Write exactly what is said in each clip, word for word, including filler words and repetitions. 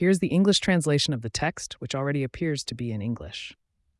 Here's the English translation of the text, which already appears to be in English.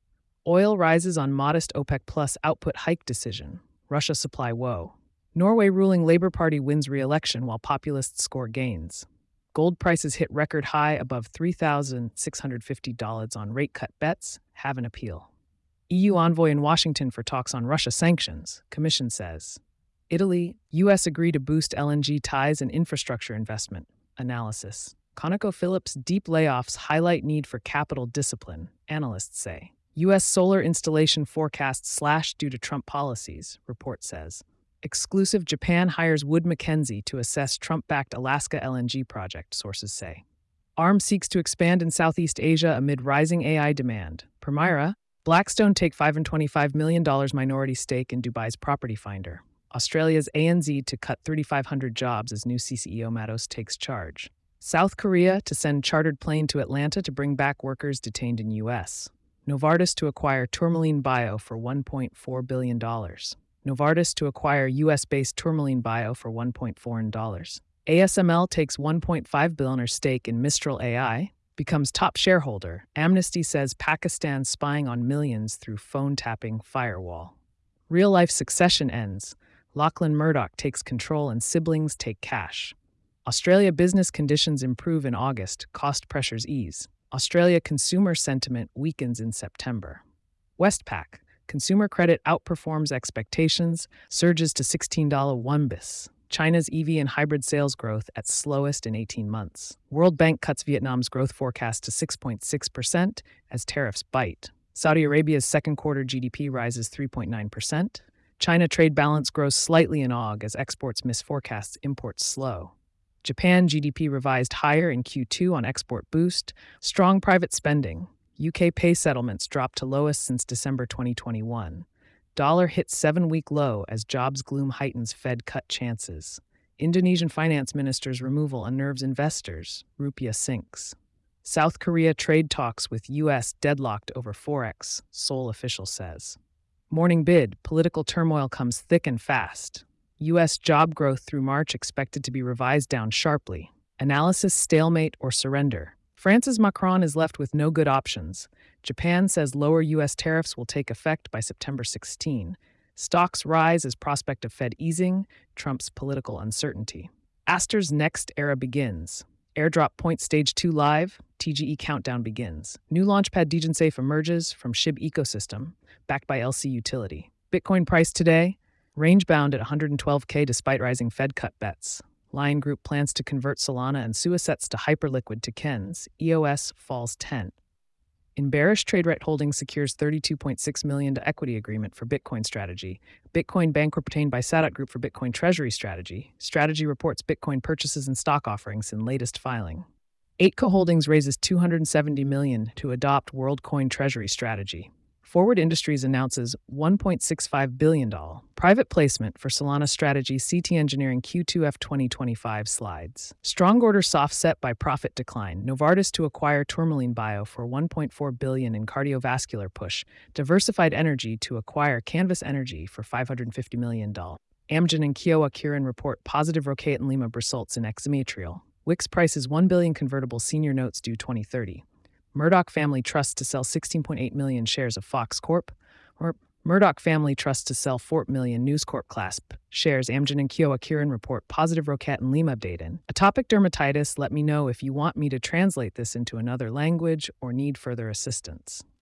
Oil rises on modest OPEC Plus output hike decision. Russia supply woe. Norway ruling Labour Party wins re-election while populists score gains. Gold prices hit record high above three thousand six hundred fifty dollars on rate cut bets, have an appeal. E U envoy in Washington for talks on Russia sanctions, Commission says. Italy, U S agree to boost L N G ties and infrastructure investment, analysis. ConocoPhillips deep layoffs highlight need for capital discipline, analysts say. U S solar installation forecast slashed due to Trump policies, report says. Exclusive Japan hires Wood Mackenzie to assess Trump-backed Alaska L N G project, sources say. ARM seeks to expand in Southeast Asia amid rising A I demand. Permira, Blackstone take five hundred twenty-five million dollars minority stake in Dubai's Property Finder. Australia's A N Z to cut three thousand five hundred jobs as new C C E O Matos takes charge. South Korea to send chartered plane to Atlanta to bring back workers detained in U S. Novartis to acquire Tourmaline Bio for one point four billion dollars. Novartis to acquire U S-based Tourmaline Bio for one point four billion dollars. A S M L takes one point five billion dollars stake in Mistral A I, becomes top shareholder. Amnesty says Pakistan spying on millions through phone-tapping firewall. Real-life succession ends. Lachlan Murdoch takes control and siblings take cash. Australia business conditions improve in August, cost pressures ease. Australia consumer sentiment weakens in September. Westpac, consumer credit outperforms expectations, surges to sixteen dollars one B I S. China's E V and hybrid sales growth at slowest in eighteen months. World Bank cuts Vietnam's growth forecast to six point six percent as tariffs bite. Saudi Arabia's second quarter G D P rises three point nine percent. China trade balance grows slightly in August as exports miss forecasts, imports slow. Japan G D P revised higher in Q two on export boost. Strong private spending. U K pay settlements dropped to lowest since December twenty twenty-one. Dollar hits seven-week low as jobs gloom heightens Fed cut chances. Indonesian finance minister's removal unnerves investors. Rupiah sinks. South Korea trade talks with U S deadlocked over Forex, Seoul official says. Morning bid, political turmoil comes thick and fast. U S job growth through March expected to be revised down sharply. Analysis stalemate or surrender. France's Macron is left with no good options. Japan says lower U S tariffs will take effect by September sixteenth. Stocks rise as prospect of Fed easing, Trump's political uncertainty. Aster's next era begins. Airdrop Point Stage two live, T G E countdown begins. New launchpad DegenSafe emerges from SHIB ecosystem, backed by L C Utility. Bitcoin price today, range bound at one hundred twelve K despite rising Fed cut bets. Lion Group plans to convert Solana and Suisets to Hyperliquid to Kens. E O S falls ten. In bearish, TradeRight Holdings secures thirty-two point six million dollars to equity agreement for Bitcoin strategy. Bitcoin Bank retained by Sadot Group for Bitcoin Treasury strategy. Strategy reports Bitcoin purchases and stock offerings in latest filing. Eightco Holdings raises two hundred seventy million dollars to adopt WorldCoin Treasury strategy. Forward Industries announces one point six five billion dollars private placement for Solana strategy. C T Engineering Q two F twenty twenty-five slides. Strong order soft set by profit decline. Novartis to acquire Tourmaline Bio for one point four billion dollars in cardiovascular push. Diversified Energy to acquire Canvas Energy for five hundred fifty million dollars. Amgen and Kyowa Kirin report positive Rocaille and Lima results in exometrial. Wix prices one billion dollars convertible senior notes due twenty thirty. Murdoch Family Trust to sell sixteen point eight million shares of Fox Corp, or Murdoch Family Trust to sell four million News Corp class shares. Amgen and Kyowa Kirin report positive Rocaille and Lima update in. Atopic dermatitis, let me know if you want me to translate this into another language or need further assistance.